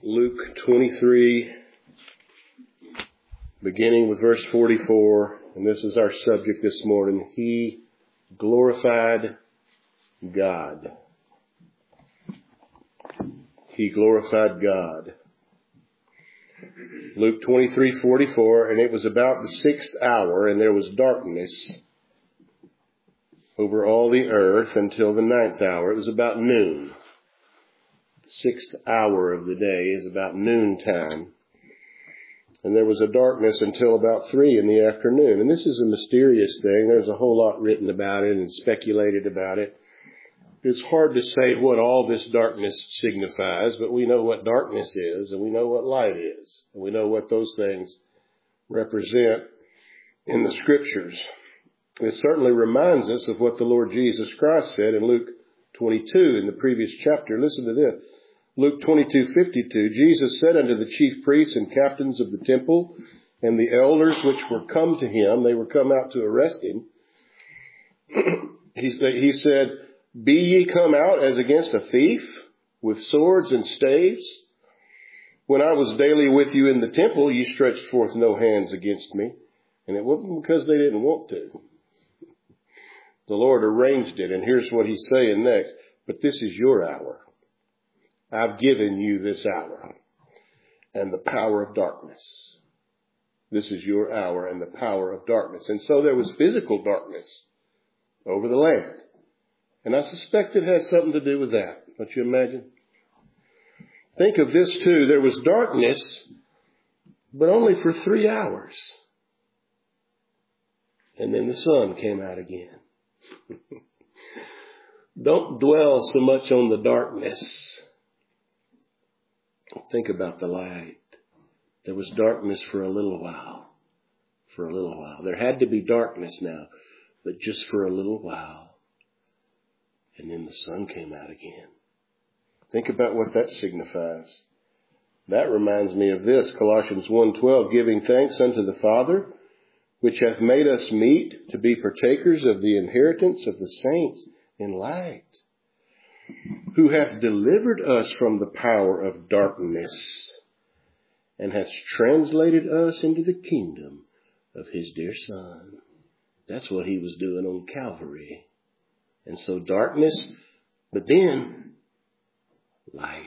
Luke 23, beginning with verse 44, and this is our subject this morning. He glorified God. He glorified God. Luke 23:44, and it was about the 6th hour, and there was darkness over all the earth until the 9th hour. It was about noon. The 6th hour of the day is about noontime. And there was a darkness until about 3 in the afternoon. And this is a mysterious thing. There's a whole lot written about it and speculated about it. It's hard to say what all this darkness signifies, but we know what darkness is, and we know what light is. And we know what those things represent in the Scriptures. It certainly reminds us of what the Lord Jesus Christ said in Luke 22 in the previous chapter. Listen to this. Luke 22:52, Jesus said unto the chief priests and captains of the temple and the elders which were come to him, they were come out to arrest him. He said, be ye come out as against a thief with swords and staves? When I was daily with you in the temple, ye stretched forth no hands against me. And it wasn't because they didn't want to. The Lord arranged it. And here's what he's saying next. But this is your hour. I've given you this hour and the power of darkness. This is your hour and the power of darkness. And so there was physical darkness over the land. And I suspect it has something to do with that. Don't you imagine? Think of this too. There was darkness, but only for 3 hours. And then the sun came out again. Don't dwell so much on the darkness. Think about the light. There was darkness for a little while. For a little while. There had to be darkness now, but just for a little while. And then the sun came out again. Think about what that signifies. That reminds me of this, Colossians 1:12, giving thanks unto the Father, which hath made us meet to be partakers of the inheritance of the saints in light, who hath delivered us from the power of darkness and hath translated us into the kingdom of his dear Son. That's what he was doing on Calvary. And so darkness, but then light.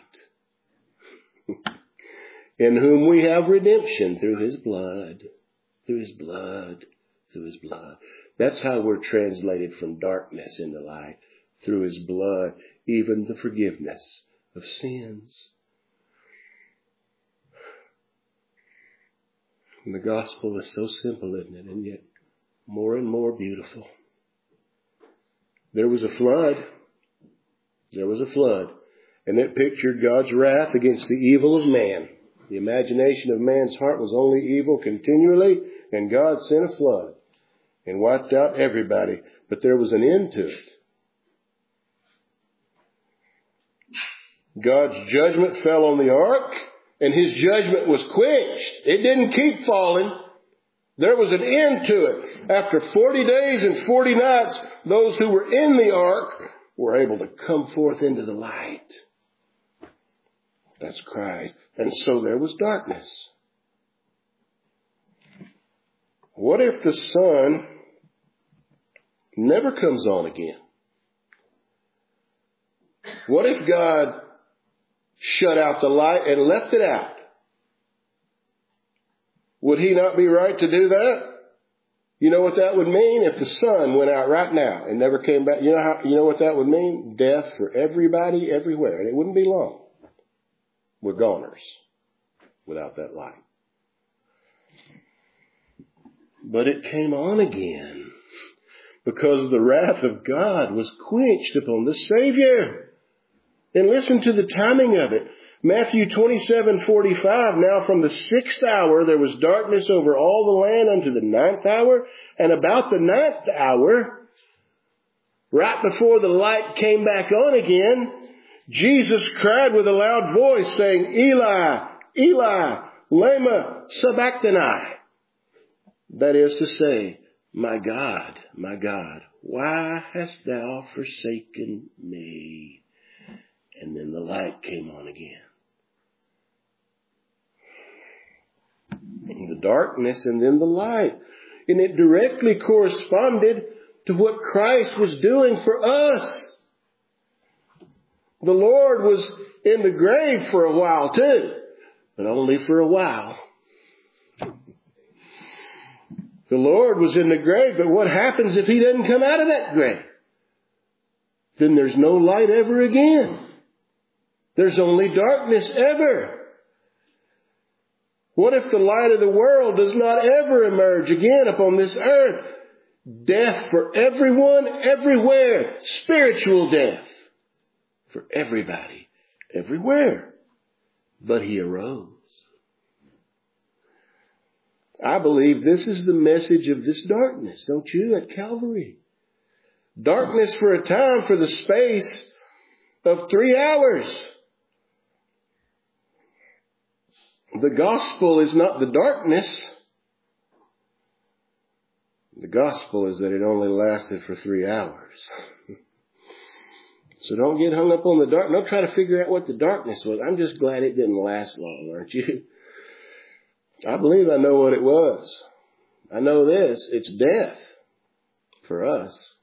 In whom we have redemption through his blood. Through his blood. Through his blood. That's how we're translated from darkness into light. Through his blood, even the forgiveness of sins. And the gospel is so simple, isn't it? And yet more and more beautiful. There was a flood. There was a flood. And it pictured God's wrath against the evil of man. The imagination of man's heart was only evil continually, and God sent a flood and wiped out everybody. But there was an end to it. God's judgment fell on the ark, and his judgment was quenched. It didn't keep falling. There was an end to it. After 40 days and 40 nights, those who were in the ark were able to come forth into the light. That's Christ. And so there was darkness. What if the sun never comes on again? What if God shut out the light and left it out? Would he not be right to do that? You know what that would mean? If the sun went out right now and never came back, you know what that would mean? Death for everybody, everywhere. And it wouldn't be long. We're goners without that light. But it came on again because the wrath of God was quenched upon the Savior. And listen to the timing of it. Matthew 27:45, now from the 6th hour there was darkness over all the land unto the 9th hour. And about the 9th hour, right before the light came back on again, Jesus cried with a loud voice saying, Eli, Eli, lema sabachthani. That is to say, my God, why hast thou forsaken me? And then the light came on again. darkness and then the light. And it directly corresponded to what Christ was doing for us. The Lord was in the grave for a while too, but only for a while. The Lord was in the grave, but what happens if He doesn't come out of that grave? Then there's no light ever again. There's only darkness ever. What if the light of the world does not ever emerge again upon this earth? Death for everyone, everywhere. Spiritual death for everybody, everywhere. But He arose. I believe this is the message of this darkness, don't you, at Calvary? Darkness for a time, for the space of 3 hours. The gospel is not the darkness. The gospel is that it only lasted for 3 hours. So don't get hung up on the dark. Don't try to figure out what the darkness was. I'm just glad it didn't last long, aren't you? I believe I know what it was. I know this. It's death for us.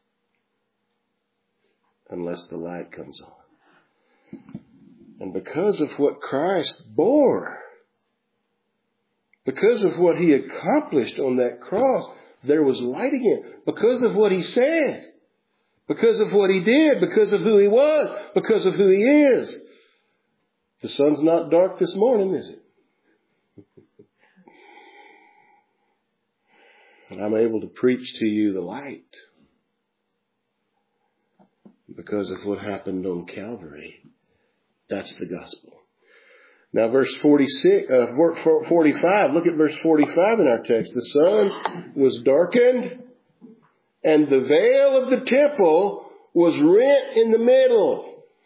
Unless the light comes on. And because of what Christ bore, because of what He accomplished on that cross, there was light again. Because of what He said, because of what He did, because of who He was, because of who He is. The sun's not dark this morning, is it? And I'm able to preach to you the light because of what happened on Calvary. That's the gospel. Now verse 45, look at verse 45 in our text. The sun was darkened and the veil of the temple was rent in the middle.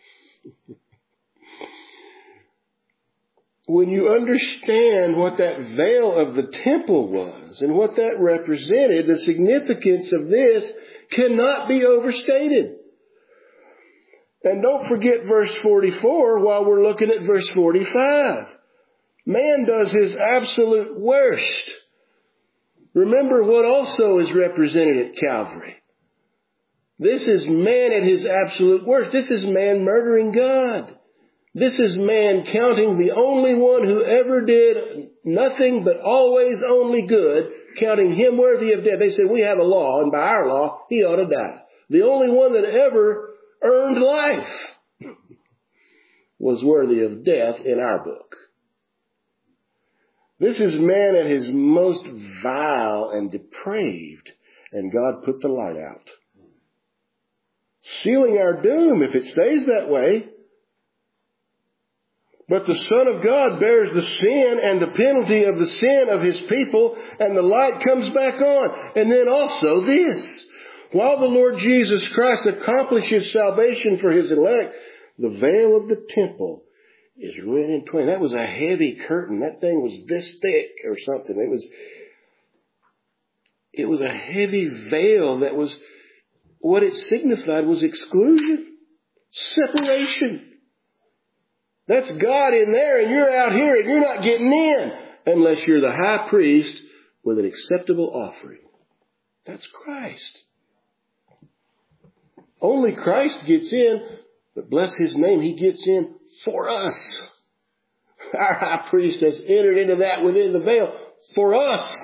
When you understand what that veil of the temple was and what that represented, the significance of this cannot be overstated. And don't forget verse 44 while we're looking at verse 45. Man does his absolute worst. Remember what also is represented at Calvary. This is man at his absolute worst. This is man murdering God. This is man counting the only one who ever did nothing but always only good, counting him worthy of death. They said, we have a law, and by our law, he ought to die. The only one that ever earned life was worthy of death in our book. This is man at his most vile and depraved, and God put the light out, sealing our doom if it stays that way. But the Son of God bears the sin and the penalty of the sin of His people, and the light comes back on. And then also this. While the Lord Jesus Christ accomplishes salvation for His elect, the veil of the temple is rent in twain. That was a heavy curtain. That thing was this thick or something. It was a heavy veil that was, what it signified was exclusion, separation. That's God in there and you're out here and you're not getting in unless you're the high priest with an acceptable offering. That's Christ. Only Christ gets in, but bless His name, He gets in for us. Our high priest has entered into that within the veil for us.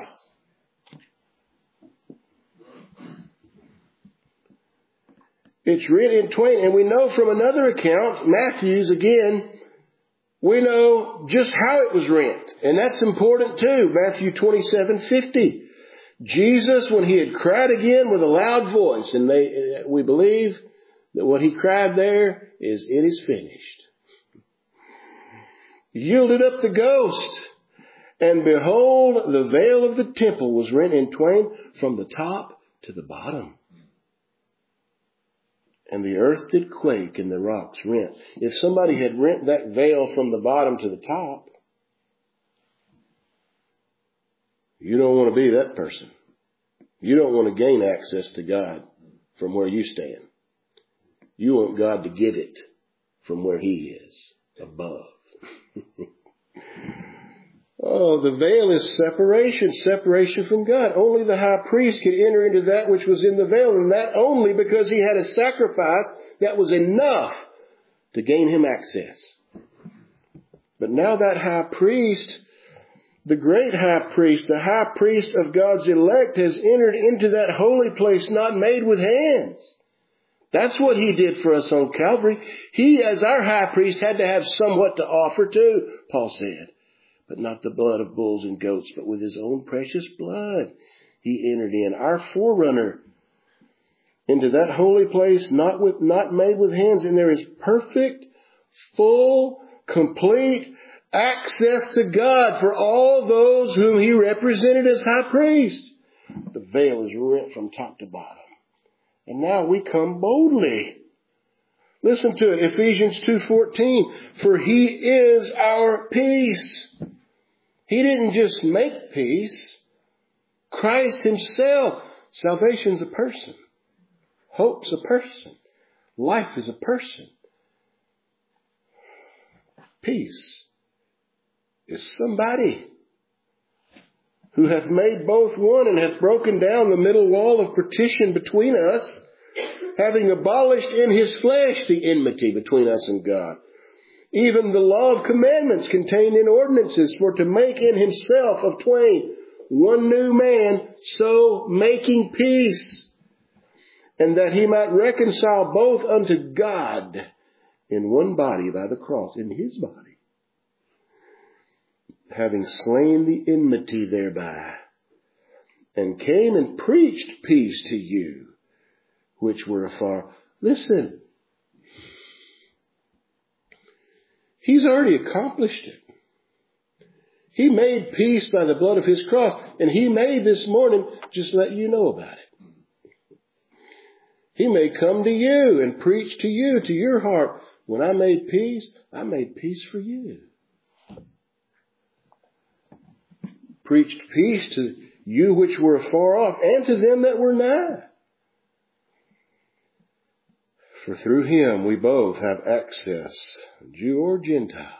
It's rent in twain. And we know from another account, Matthew's again, we know just how it was rent. And that's important too. Matthew 27:50. Jesus, when He had cried again with a loud voice, and we believe that what He cried there is, it is finished. Yielded up the ghost. And behold, the veil of the temple was rent in twain from the top to the bottom. And the earth did quake and the rocks rent. If somebody had rent that veil from the bottom to the top, you don't want to be that person. You don't want to gain access to God from where you stand. You want God to give it from where He is, above. Oh, the veil is separation from God. Only the high priest could enter into that which was in the veil, and that only because he had a sacrifice that was enough to gain him access. But now that high priest, the great high priest, the high priest of God's elect, has entered into that holy place not made with hands. That's what he did for us on Calvary. He, as our high priest, had to have somewhat to offer too, Paul said. But not the blood of bulls and goats, but with his own precious blood he entered in, our forerunner, into that holy place not made with hands. And there is perfect, full, complete access to God for all those whom he represented as high priest. The veil is rent from top to bottom. And now we come boldly. Listen to it, Ephesians 2:14. For he is our peace. He didn't just make peace. Christ himself. Salvation's a person. Hope's a person. Life is a person. Peace is somebody who hath made both one and hath broken down the middle wall of partition between us, having abolished in his flesh the enmity between us and God, even the law of commandments contained in ordinances, for to make in himself of twain one new man, so making peace, and that he might reconcile both unto God in one body by the cross, in his body, having slain the enmity thereby, and came and preached peace to you which were afar. Listen, he's already accomplished it. He made peace by the blood of his cross, and he may this morning just let you know about it. He may come to you and preach to you, to your heart. When I made peace for you. Preached peace to you which were afar off, and to them that were nigh. For through him we both have access, Jew or Gentile,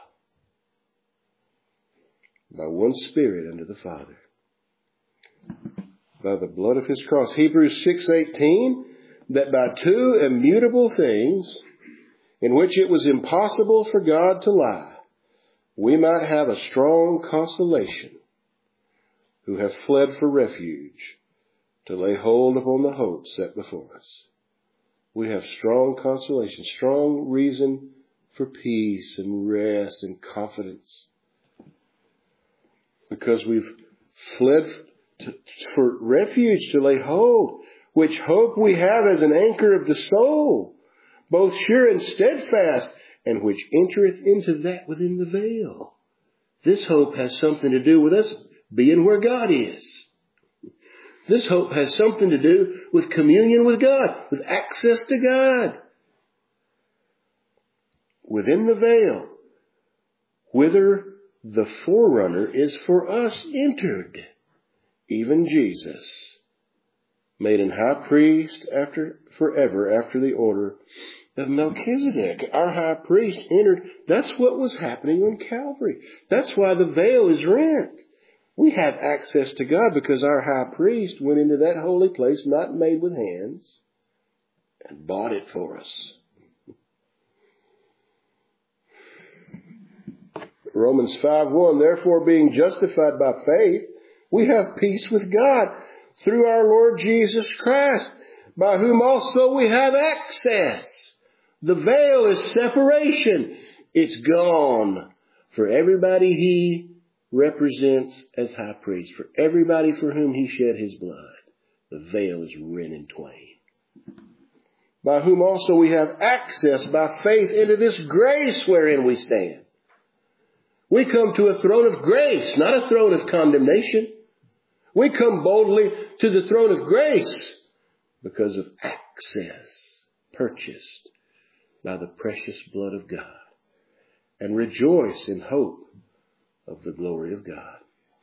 by one Spirit unto the Father, by the blood of his cross. Hebrews 6:18, that by two immutable things, in which it was impossible for God to lie, we might have a strong consolation, who have fled for refuge, to lay hold upon the hope set before us. We have strong consolation, strong reason for peace and rest and confidence, because we've fled for refuge, to lay hold, which hope we have as an anchor of the soul, both sure and steadfast, and which entereth into that within the veil. This hope has something to do with us being where God is. This hope has something to do with communion with God, with access to God. Within the veil, whither the forerunner is for us entered, even Jesus, made an high priest forever after the order of Melchizedek. Our high priest entered. That's what was happening on Calvary. That's why the veil is rent. We have access to God because our high priest went into that holy place not made with hands and bought it for us. Romans 5:1, therefore being justified by faith, we have peace with God through our Lord Jesus Christ, by whom also we have access. The veil is separation. It's gone for everybody he represents as high priest, for everybody for whom he shed his blood. The veil is rent in twain. By whom also we have access by faith into this grace wherein we stand. We come to a throne of grace, not a throne of condemnation. We come boldly to the throne of grace because of access purchased by the precious blood of God, and rejoice in hope of the glory of God.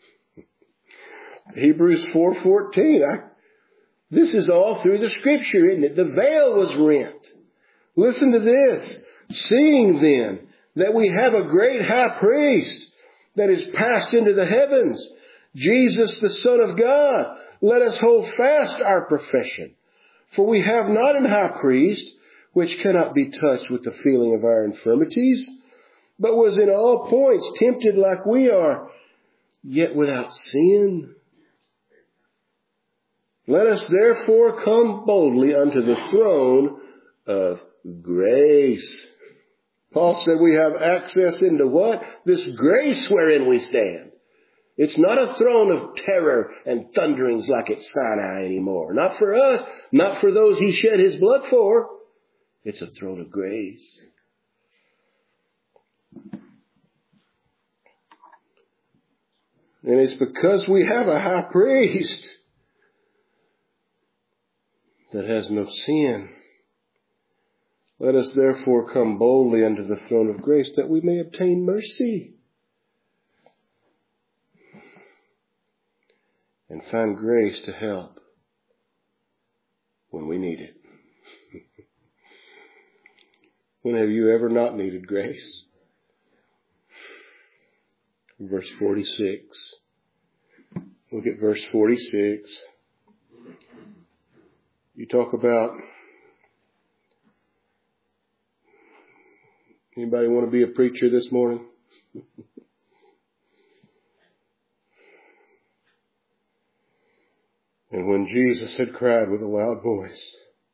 Hebrews 4:14. This is all through the scripture, isn't it? The veil was rent. Listen to this. Seeing then that we have a great high priest that is passed into the heavens, Jesus the Son of God, let us hold fast our profession. For we have not an high priest which cannot be touched with the feeling of our infirmities, but was in all points tempted like we are, yet without sin. Let us therefore come boldly unto the throne of grace. Paul said we have access into what? This grace wherein we stand. It's not a throne of terror and thunderings like at Sinai anymore. Not for us, not for those he shed his blood for. It's a throne of grace. And it's because we have a high priest that has no sin. Let us therefore come boldly unto the throne of grace that we may obtain mercy and find grace to help when we need it. When have you ever not needed grace? Verse 46. Look at verse 46. You talk about, anybody want to be a preacher this morning? And when Jesus had cried with a loud voice,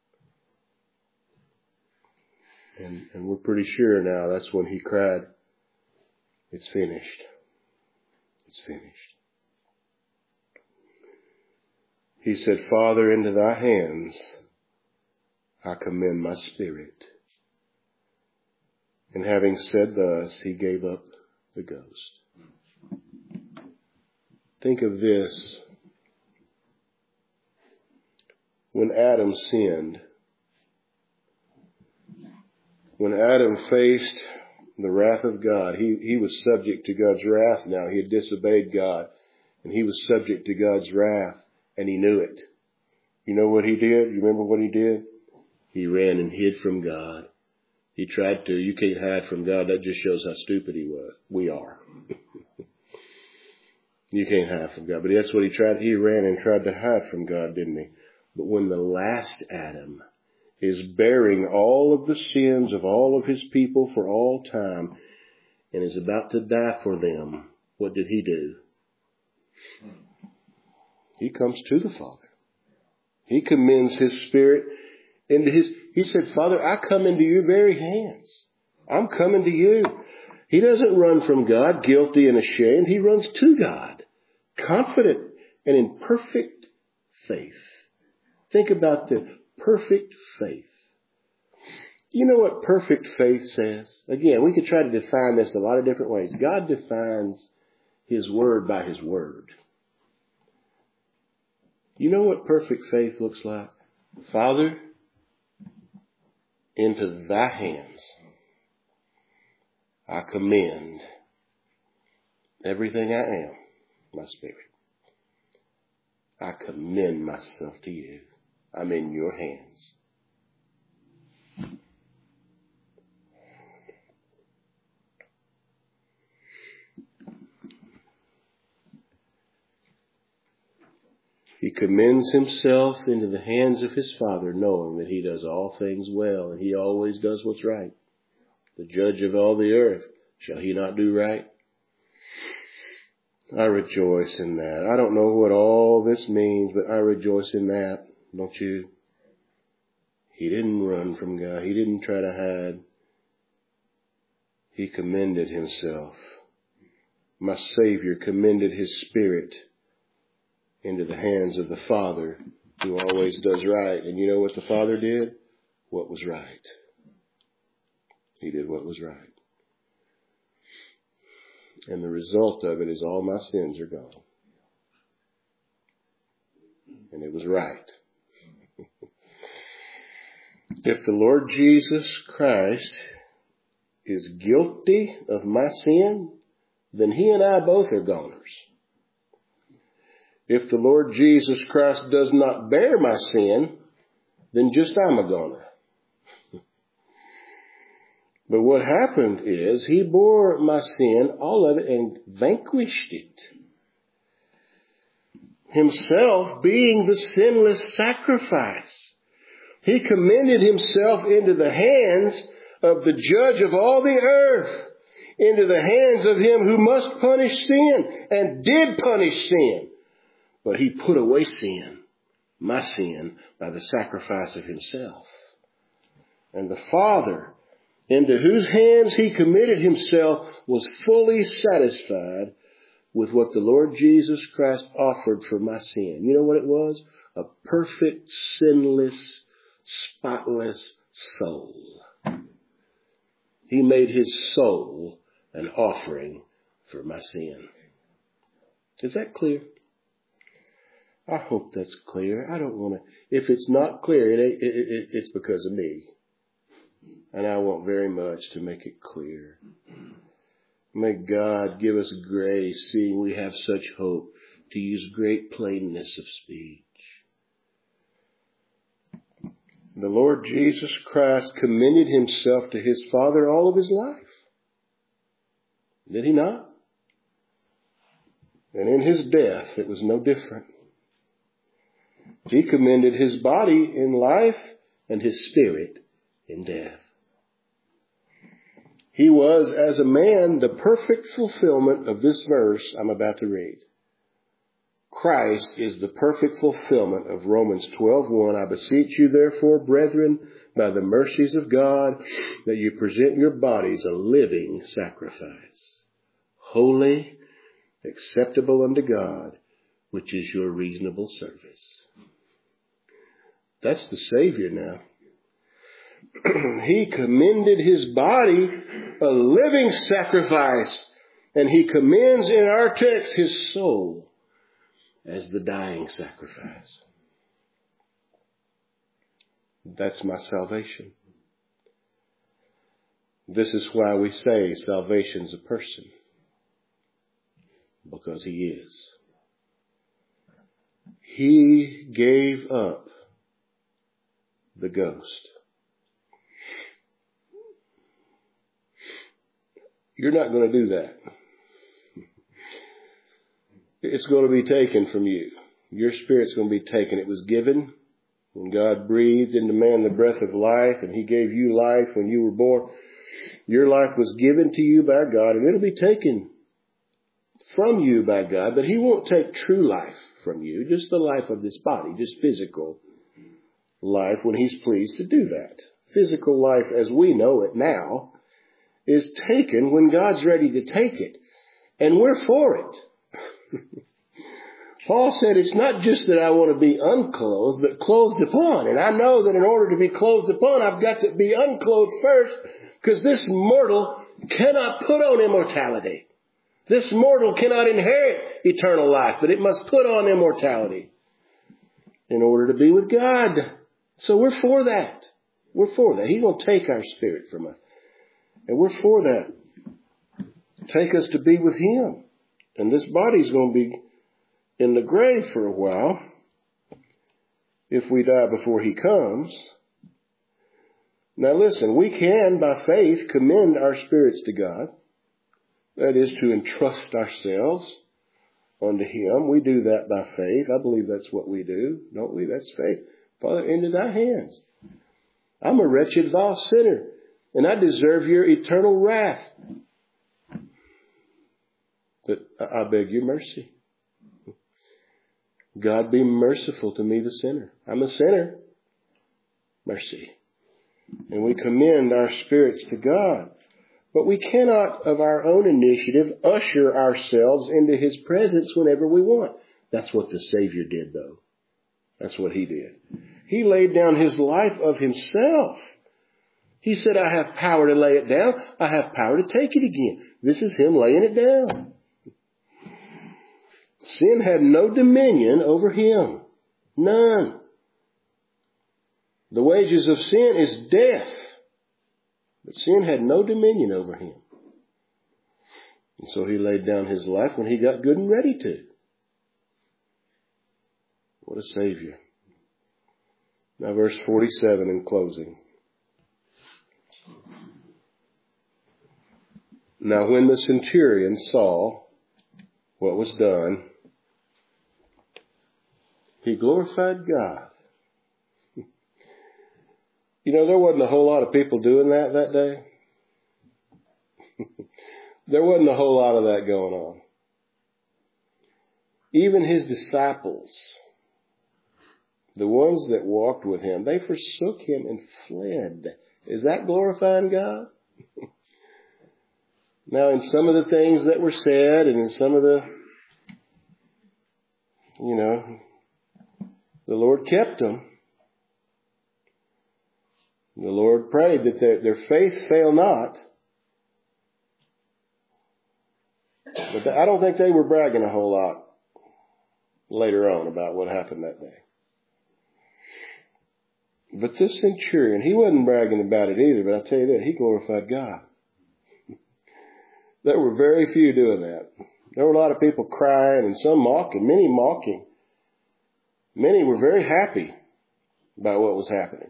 and we're pretty sure now that's when he cried, it's finished. It's finished. He said, Father, into thy hands I commend my spirit. And having said thus, he gave up the ghost. Think of this. When Adam sinned, when Adam faced the wrath of God, he was subject to God's wrath now. He had disobeyed God, and he was subject to God's wrath, and he knew it. You know what he did? You remember what he did? He ran and hid from God. He tried to. You can't hide from God. That just shows how stupid he was. We are. You can't hide from God. But that's what he tried. He ran and tried to hide from God, didn't he? But when the last Adam is bearing all of the sins of all of his people for all time and is about to die for them, what did he do? He comes to the Father. He commends his spirit into he said, Father, I come into your very hands. I'm coming to you. He doesn't run from God guilty and ashamed. He runs to God, confident and in perfect faith. Think about the perfect faith. You know what perfect faith says? Again, we could try to define this a lot of different ways. God defines his word by his word. You know what perfect faith looks like? Father, into thy hands I commend everything I am, my spirit. I commend myself to you. I'm in your hands. He commends himself into the hands of his Father, knowing that he does all things well, and he always does what's right. The judge of all the earth, shall he not do right? I rejoice in that. I don't know what all this means, but I rejoice in that. Don't you? He didn't run from God. He didn't try to hide. He commended himself. My Savior commended his spirit into the hands of the Father, who always does right. And you know what the Father did? What was right. He did what was right. And the result of it is all my sins are gone. And it was right. If the Lord Jesus Christ is guilty of my sin, then he and I both are goners. If the Lord Jesus Christ does not bear my sin, then just I'm a goner. But what happened is he bore my sin, all of it, and vanquished it. Himself being the sinless sacrifice. He commended himself into the hands of the judge of all the earth, into the hands of him who must punish sin, and did punish sin. But he put away sin, my sin, by the sacrifice of himself. And the Father, into whose hands he committed himself, was fully satisfied with what the Lord Jesus Christ offered for my sin. You know what it was? A perfect, sinless, spotless soul. He made his soul an offering for my sin. Is that clear? I hope that's clear. I don't want to, if it's not clear, it's because of me. And I want very much to make it clear. May God give us grace, seeing we have such hope, to use great plainness of speech. The Lord Jesus Christ commended himself to his Father all of his life. Did he not? And in his death, it was no different. He commended his body in life and his spirit in death. He was, as a man, the perfect fulfillment of this verse I'm about to read. Christ is the perfect fulfillment of Romans 12:1. I beseech you, therefore, brethren, by the mercies of God, that you present your bodies a living sacrifice, holy, acceptable unto God, which is your reasonable service. That's the Savior now. He commended his body a living sacrifice, and he commends in our text his soul as the dying sacrifice. That's my salvation. This is why we say salvation's a person, because he is. He gave up the ghost. You're not going to do that. It's going to be taken from you. Your spirit's going to be taken. It was given when God breathed into man the breath of life, and he gave you life when you were born. Your life was given to you by God, and it'll be taken from you by God, but he won't take true life from you, just the life of this body, just physical life when he's pleased to do that. Physical life as we know it now is taken when God's ready to take it. And we're for it. Paul said it's not just that I want to be unclothed, but clothed upon. And I know that in order to be clothed upon, I've got to be unclothed first, because this mortal cannot put on immortality. This mortal cannot inherit eternal life, but it must put on immortality in order to be with God. So we're for that. We're for that. He's going to take our spirit from us. And we're for that. Take us to be with him. And this body's going to be in the grave for a while if we die before he comes. Now listen, we can, by faith, commend our spirits to God. That is to entrust ourselves unto him. We do that by faith. I believe that's what we do, don't we? That's faith. Father, into thy hands. I'm a wretched, vile sinner, and I deserve your eternal wrath. But I beg your mercy. God, be merciful to me, the sinner. I'm a sinner. Mercy. And we commend our spirits to God. But we cannot, of our own initiative, usher ourselves into his presence whenever we want. That's what the Savior did, though. That's what he did. He laid down his life of himself. He said, I have power to lay it down. I have power to take it again. This is him laying it down. Sin had no dominion over him. None. The wages of sin is death. But sin had no dominion over him. And so he laid down his life when he got good and ready to. What a Savior. Now verse 47 in closing. Now when the centurion saw what was done, he glorified God. You know, there wasn't a whole lot of people doing that day. There wasn't a whole lot of that going on. Even his disciples, the ones that walked with him, they forsook him and fled. Is that glorifying God? Now, in some of the things that were said and in some of the, the Lord kept them. The Lord prayed that their faith fail not. But I don't think they were bragging a whole lot later on about what happened that day. But this centurion, he wasn't bragging about it either, but I tell you that, he glorified God. There were very few doing that. There were a lot of people crying and some mocking, many mocking. Many were very happy about what was happening.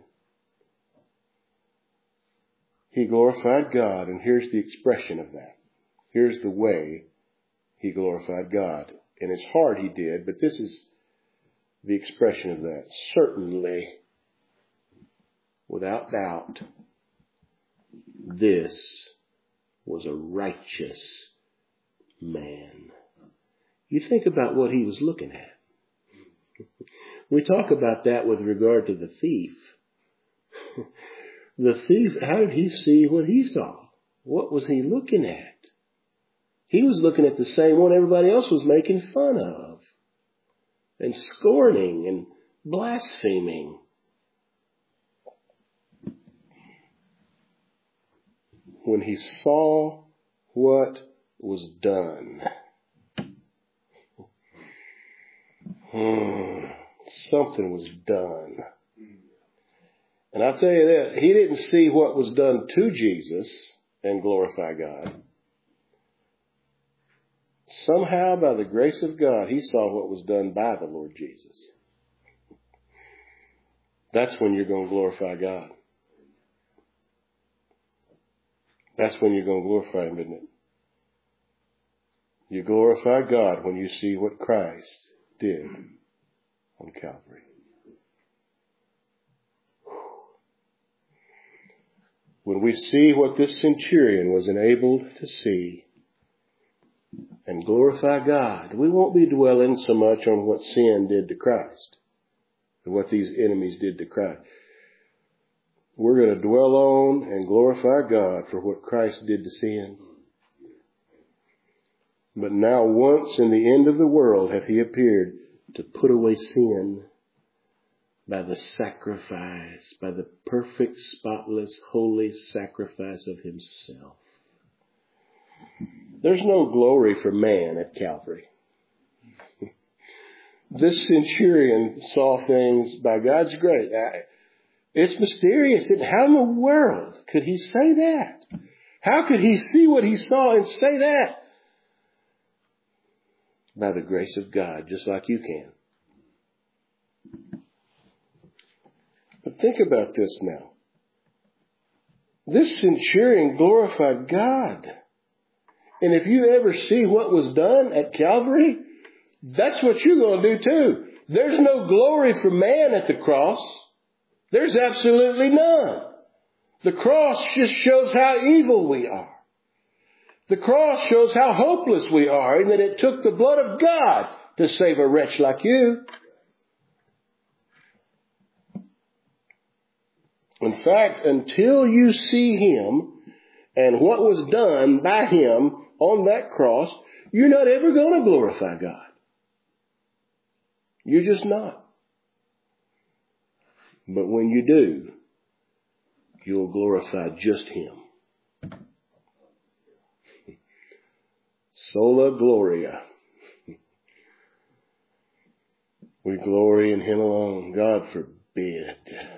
He glorified God, and here's the expression of that. Here's the way he glorified God. In his heart he did, but this is the expression of that. Certainly, without doubt, this was a righteous man. You think about what he was looking at. We talk about that with regard to the thief. The thief, how did he see what he saw? What was he looking at? He was looking at the same one everybody else was making fun of and scorning and blaspheming. When he saw what was done, something was done. And I'll tell you that, he didn't see what was done to Jesus and glorify God. Somehow, by the grace of God, he saw what was done by the Lord Jesus. That's when you're going to glorify God. That's when you're going to glorify him, isn't it? You glorify God when you see what Christ did on Calvary. When we see what this centurion was enabled to see and glorify God, we won't be dwelling so much on what sin did to Christ and what these enemies did to Christ. We're going to dwell on and glorify God for what Christ did to sin. But now once in the end of the world hath he appeared to put away sin by the sacrifice, by the perfect, spotless, holy sacrifice of himself. There's no glory for man at Calvary. This centurion saw things by God's grace. It's mysterious. How in the world could he say that? How could he see what he saw and say that? By the grace of God, just like you can. But think about this now. This centurion glorified God. And if you ever see what was done at Calvary, that's what you're going to do too. There's no glory for man at the cross. There's absolutely none. The cross just shows how evil we are. The cross shows how hopeless we are, and that it took the blood of God to save a wretch like you. In fact, until you see him and what was done by him on that cross, you're not ever going to glorify God. You're just not. But when you do, you'll glorify just him. Sola Gloria. We glory in him alone. God forbid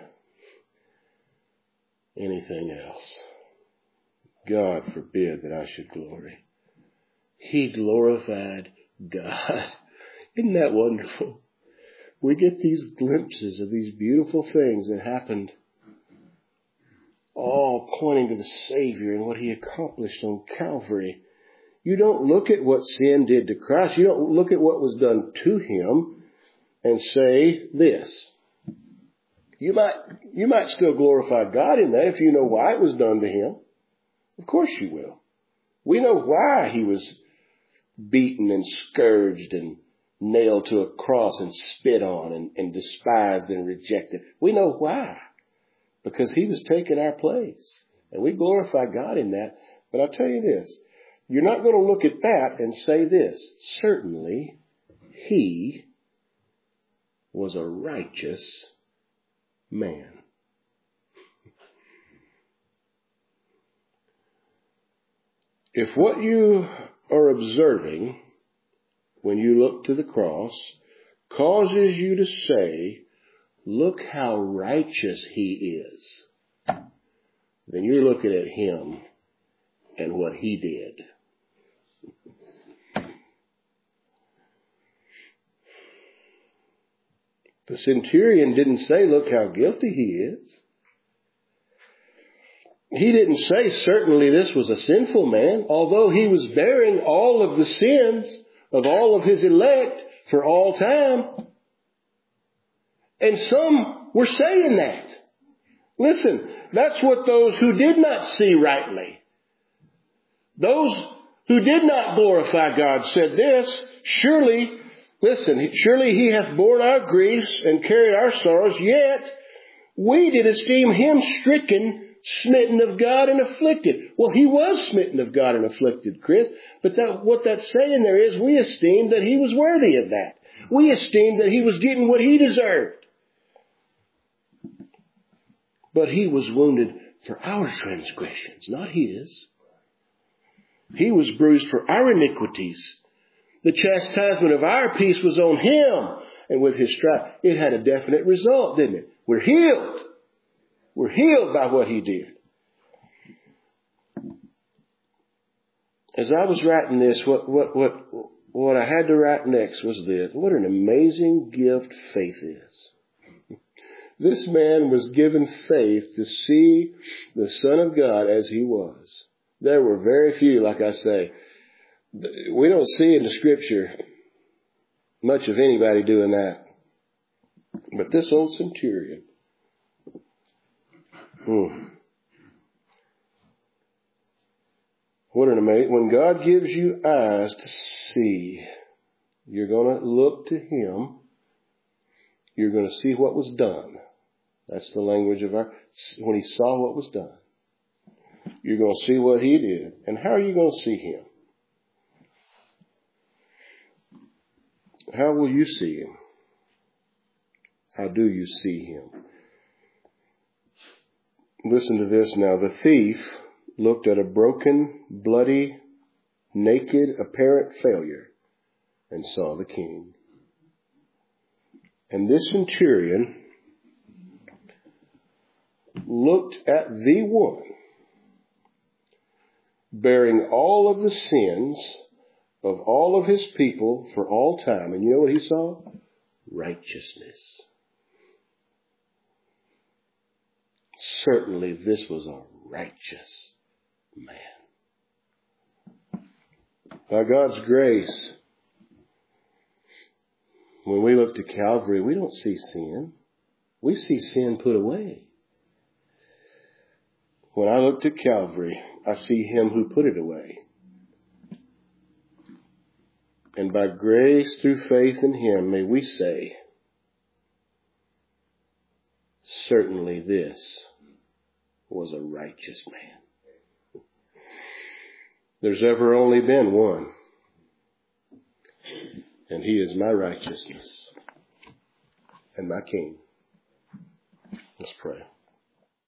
anything else. God forbid that I should glory. He glorified God. Isn't that wonderful? We get these glimpses of these beautiful things that happened all pointing to the Savior and what He accomplished on Calvary. You don't look at what sin did to Christ. You don't look at what was done to Him and say this. You might still glorify God in that if you know why it was done to Him. Of course you will. We know why He was beaten and scourged and nailed to a cross and spit on and despised and rejected. We know why. Because He was taking our place. And we glorify God in that. But I'll tell you this. You're not going to look at that and say this. Certainly, He was a righteous man. If what you are observing when you look to the cross causes you to say, look how righteous He is, then you're looking at Him and what He did. The centurion didn't say, look how guilty he is. He didn't say, certainly this was a sinful man, although he was bearing all of the sins of all of his elect for all time. And some were saying that. Listen, that's what those who did not see rightly, those who did not glorify God said this, surely He hath borne our griefs and carried our sorrows, yet we did esteem Him stricken, smitten of God, and afflicted. Well, He was smitten of God and afflicted, Chris. But what that's saying there is we esteemed that He was worthy of that. We esteemed that He was getting what He deserved. But He was wounded for our transgressions, not His. He was bruised for our iniquities. The chastisement of our peace was on Him. And with His stripe, it had a definite result, didn't it? We're healed. We're healed by what He did. As I was writing this, what I had to write next was this. What an amazing gift faith is. This man was given faith to see the Son of God as He was. There were very few, like I say. We don't see in the Scripture much of anybody doing that. But this old centurion, what an amazing, when God gives you eyes to see, you're going to look to Him. You're going to see what was done. That's the language of when He saw what was done. You're going to see what He did. And how are you going to see Him? How will you see Him? How do you see Him? Listen to this now. The thief looked at a broken, bloody, naked, apparent failure and saw the King. And this centurion looked at the one bearing all of the sins of all of his people for all time. And you know what he saw? Righteousness. Certainly this was a righteous man. By God's grace, when we look to Calvary, we don't see sin. We see sin put away. When I look to Calvary, I see Him who put it away. And by grace through faith in Him, may we say, certainly this was a righteous man. There's ever only been one. And He is my righteousness and my King. Let's pray.